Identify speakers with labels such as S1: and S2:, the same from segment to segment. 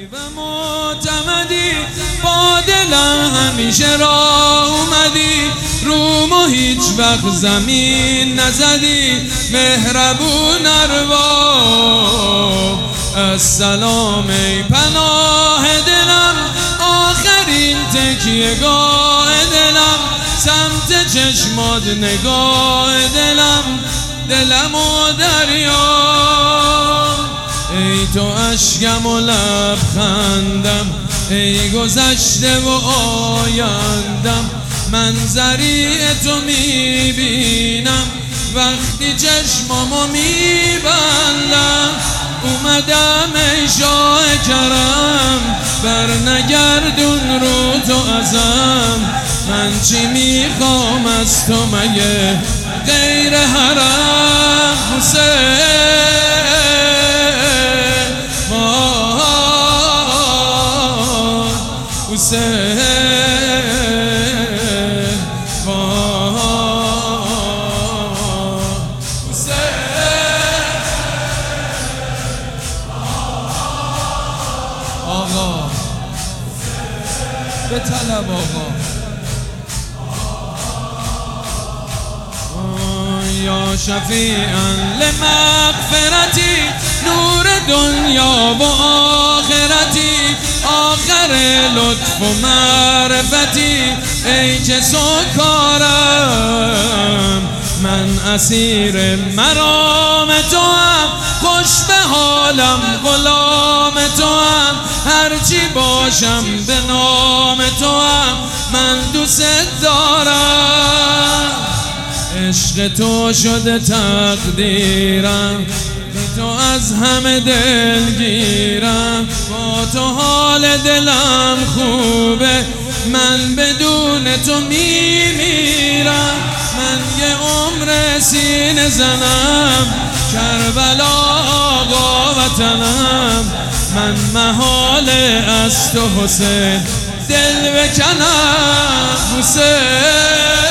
S1: و معتمدی، با دلم همیشه راه اومدی، رومو هیچ وقت زمین نزدی، مهربون ارباب السلام ای پناه دلم، آخرین تکیه‌گاه دلم، سمت چشمات نگاه دلم و دریا، ای تو اشکم و لبخندم، ای گذشته و آیندم، منظری تو میبینم وقتی چشمامو میبندم، اومدم ای شاه کرم، بر نگردون رو تو ازم، من چی میخوام از تو مگه غیر حرم، حسین آقا به طلب آقا، یا شفیعا لمغفرتی، نور دنیا و آخرتی، آخر لطف و معرفتی، ای که سکارم من اسیر مرام تو هم، خوش به حالم غلام تو هم، هرچی باشم به نام تو هم، من دوست دارم، عشق تو شده تقدیرم، تو از همه دلگیرم، با تو حال دلم خوبه، من بدون تو میمیرم، من یه عمر سینه زنم، کربلا آقا وطنم، من محال از تو حسین دل بکنم، حسین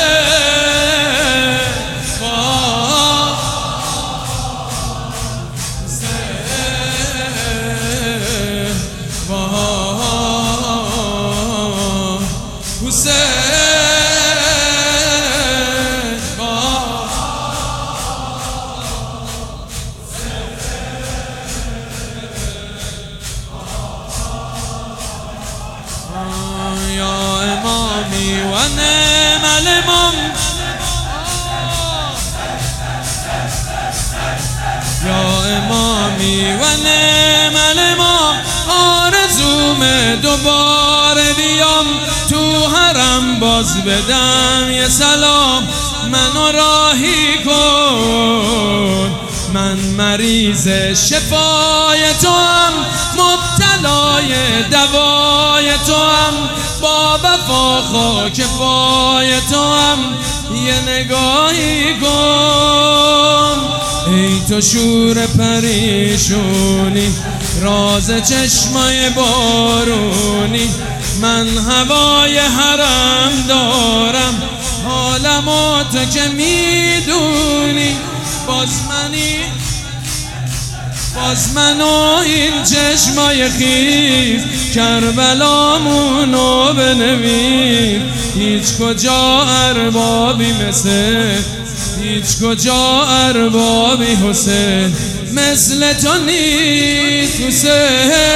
S1: یا امامی و نعم الامام، یا امامی و نعم الامام، آرزومه دوباره بیام تو حرم، باز بدم یه سلام، منو راهی کن، من مریض شفای تو هم، مبتلای دوای تو هم، با وفا خاک پای تو هم، یه نگاهی کن، ای تو شور پریشونی، راز چشمای بارونی، من هوای حرم دارم، حالمو تو که میدونی، باز منو این چشمای خیز، کربلامونو بنویس، هیچ کجا اربابی مثل، هیچ کجا اربابی حسین مثل تو نیست، حسین